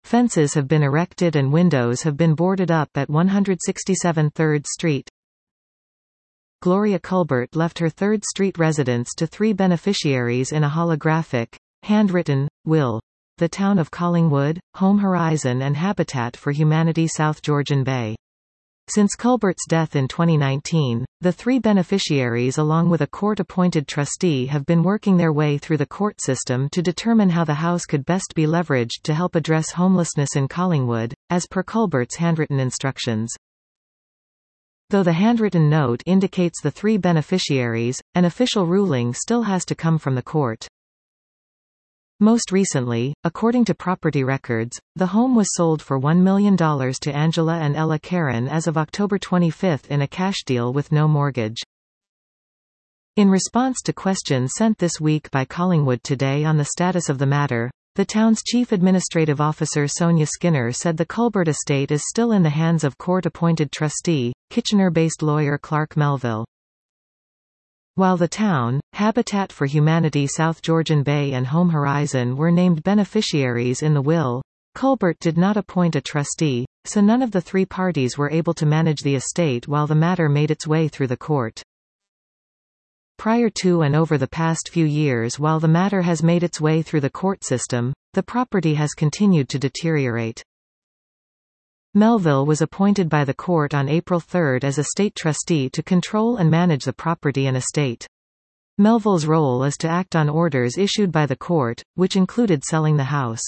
Fences have been erected and windows have been boarded up at 167 3rd Street. Gloria Culbert left her 3rd Street residence to 3 beneficiaries in a holographic, handwritten, will. The town of Collingwood, Home Horizon and Habitat for Humanity South Georgian Bay. Since Culbert's death in 2019, the 3 beneficiaries along with a court-appointed trustee have been working their way through the court system to determine how the house could best be leveraged to help address homelessness in Collingwood, as per Culbert's handwritten instructions. Though the handwritten note indicates the 3 beneficiaries, an official ruling still has to come from the court. Most recently, according to property records, the home was sold for $1 million to Angela and Ella Karen as of October 25 in a cash deal with no mortgage. In response to questions sent this week by Collingwood Today on the status of the matter, the town's chief administrative officer Sonia Skinner said the Culbert estate is still in the hands of court-appointed trustee, Kitchener-based lawyer Clark Melville. While the town, Habitat for Humanity South Georgian Bay and Home Horizon were named beneficiaries in the will, Culbert did not appoint a trustee, so none of the 3 parties were able to manage the estate while the matter made its way through the court. Prior to and over the past few years while the matter has made its way through the court system, the property has continued to deteriorate. Melville was appointed by the court on April 3 as estate trustee to control and manage the property and estate. Melville's role is to act on orders issued by the court, which included selling the house.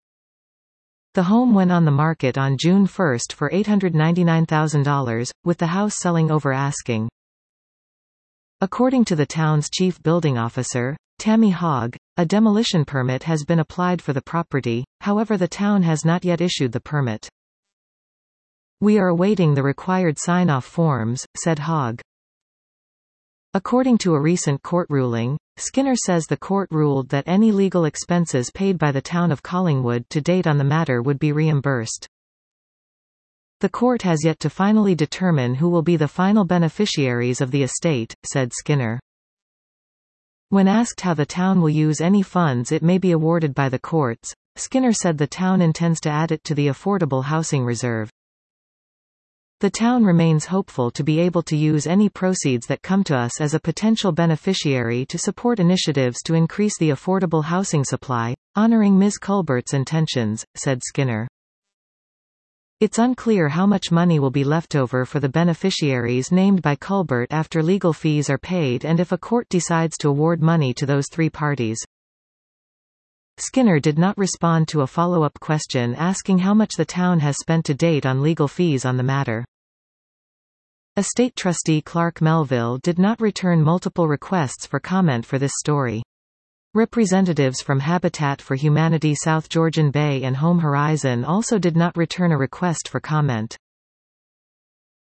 The home went on the market on June 1 for $899,000, with the house selling over asking. According to the town's chief building officer, Tammy Hogg, a demolition permit has been applied for the property, however the town has not yet issued the permit. "We are awaiting the required sign-off forms," said Hogg. According to a recent court ruling, Skinner says the court ruled that any legal expenses paid by the town of Collingwood to date on the matter would be reimbursed. The court has yet to finally determine who will be the final beneficiaries of the estate, said Skinner. When asked how the town will use any funds it may be awarded by the courts, Skinner said the town intends to add it to the Affordable Housing Reserve. The town remains hopeful to be able to use any proceeds that come to us as a potential beneficiary to support initiatives to increase the affordable housing supply, honoring Ms. Culbert's intentions, said Skinner. It's unclear how much money will be left over for the beneficiaries named by Culbert after legal fees are paid and if a court decides to award money to those 3 parties. Skinner did not respond to a follow-up question asking how much the town has spent to date on legal fees on the matter. Estate trustee Clark Melville did not return multiple requests for comment for this story. Representatives from Habitat for Humanity South Georgian Bay and Home Horizon also did not return a request for comment.